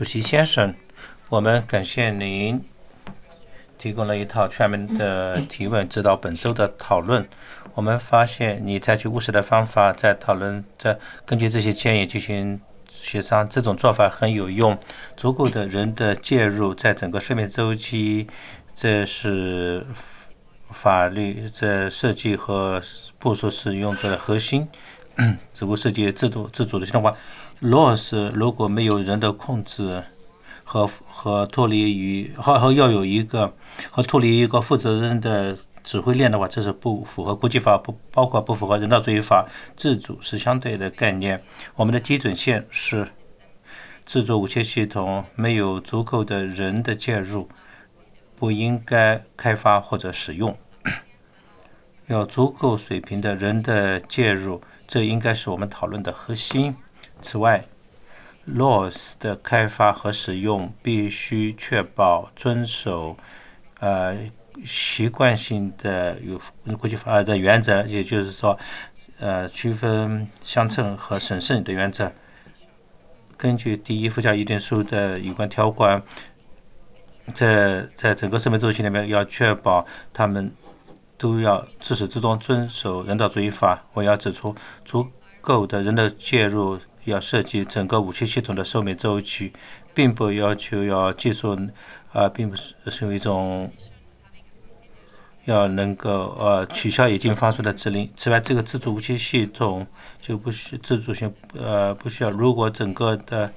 主席先生，我们感谢您提供了一套全面的提问指导本周的讨论。我们发现你采取务实的方法在讨论，根据这些建议进行协商，这种做法很有用。足够的人的介入在整个生命周期，这是法律在设计和部署使用的核心。如果设计制度自主的系统化，loss 如果没有人的控制和脱离于要有一个脱离一个负责任的指挥链的话，这是不符合国际法，包括不符合人道主义法。自主是相对的概念。我们的基准线是制作武器系统没有足够的人的介入，不应该开发或者使用。有足够水平的人的介入，这应该是我们讨论的核心。此外，LAWS 的开发和使用必须确保遵守习惯性的国际法的原则，也就是说，区分相称和审慎的原则。根据第一附加议定书的有关条款，在整个生命周期里面要确保他们都要自始至终遵守人道主义法。我要指出，足够的人的介入要涉及整个武器系统的寿命周期，并不要求要技术并不是有一种要能够取消已经发出的指令。此外，这个自主武器系统就不需自主性不需要。如果整个的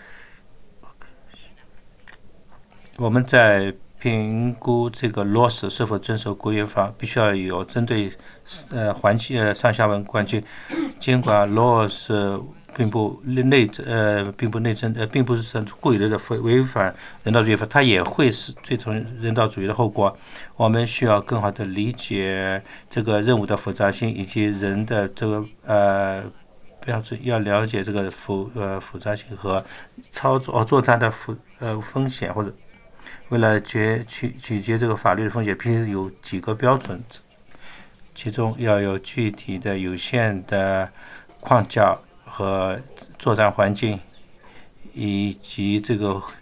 我们在评估这个 LAWS 是否遵守国际法，必须要有针对环境上下文关键。尽管 LAWS 并不内政，并不是故意的违反人道主义法，它也会是最终人道主义的后果。我们需要更好地理解这个任务的复杂性以及人的这个标准，要了解这个复杂性和作战的风险，或者为了取决这个法律的风险，必须有几个标准，其中要有具体的有限的框架和作战环境，以及这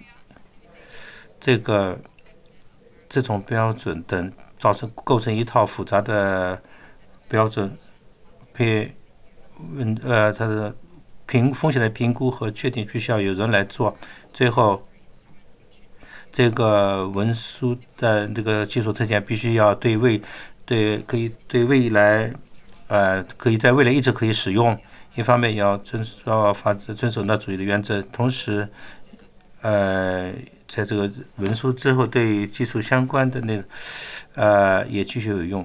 种标准等构成一套复杂的标准，它的风险的评估和确定必须要有人来做。最后，这个文书的这个技术特点必须要可以在未来一直可以使用。一方面要遵守人道主义的原则，同时在这个文书之后对技术相关的也继续有用。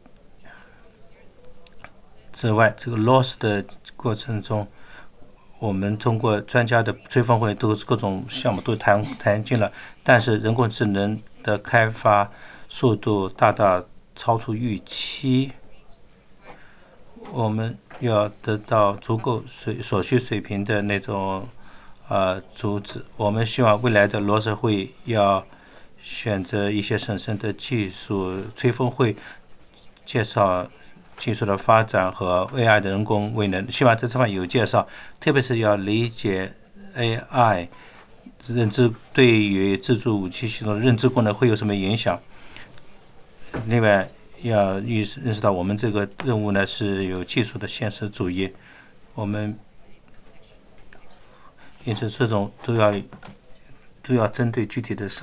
此外，这个 LAWS 的过程中，我们通过专家的吹风会，各种项目都谈进了，但是人工智能的开发速度大大超出预期。我们要得到足够所需水平的那种组织。我们希望未来的LAWS会要选择一些审慎的技术吹风会，介绍技术的发展和 AI 的人工智能，希望在这方面有介绍，特别是要理解 AI 认知对于自主武器系统的认知功能会有什么影响。另外，要认识到我们这个任务呢是有技术的现实主义，我们因此这种都要针对具体的